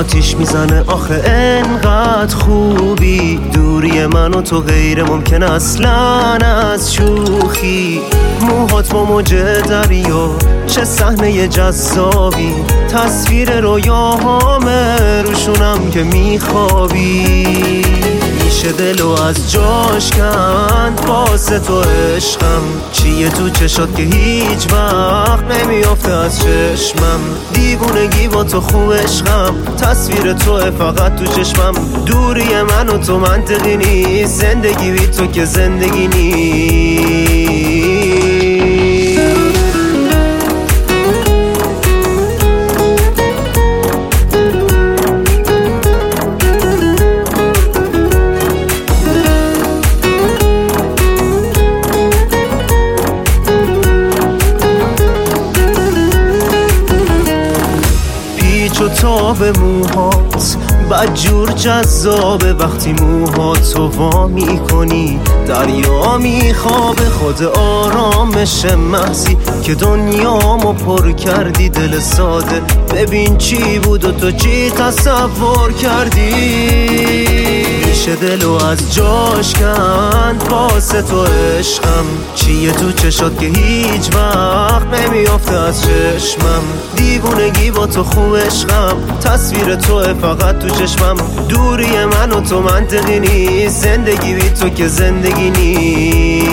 آتیش میزنه آخه انقدر خوبی. دوری من و تو غیر ممکن اصلا از شوخی. موهات با موج دریا چه صحنه جذابی. تصویر رویاهامه روشونم که میخوابی. میشه دلو از جاش کند واسه تو عشقم. چیه تو چشات که هیچ وقت نمیافته از چشمم. دیوونگی با تو خوب عشقم. تصویر توه فقط تو چشمم. دوری من و تو منطقی نیست. زندگی بی تو که زندگی نیست. چو تاب موهات بدجور جذابه. وقتی موهاتو وا میکنی دریا میخوابه. خود آرامش محضی که دنیامو پر کردی. دل ساده ببین چی بود و تو چی تصور کردی. میشه دلو از جاش کند واسه تو عشقم. چیه تو چشات که هیچ وقت نمیافته از چشمم. دیوونگی با تو خوب عشقم. تصویر توه فقط تو چشمم. دوری من و تو منطقی نیست. زندگی بی تو که زندگی نیست.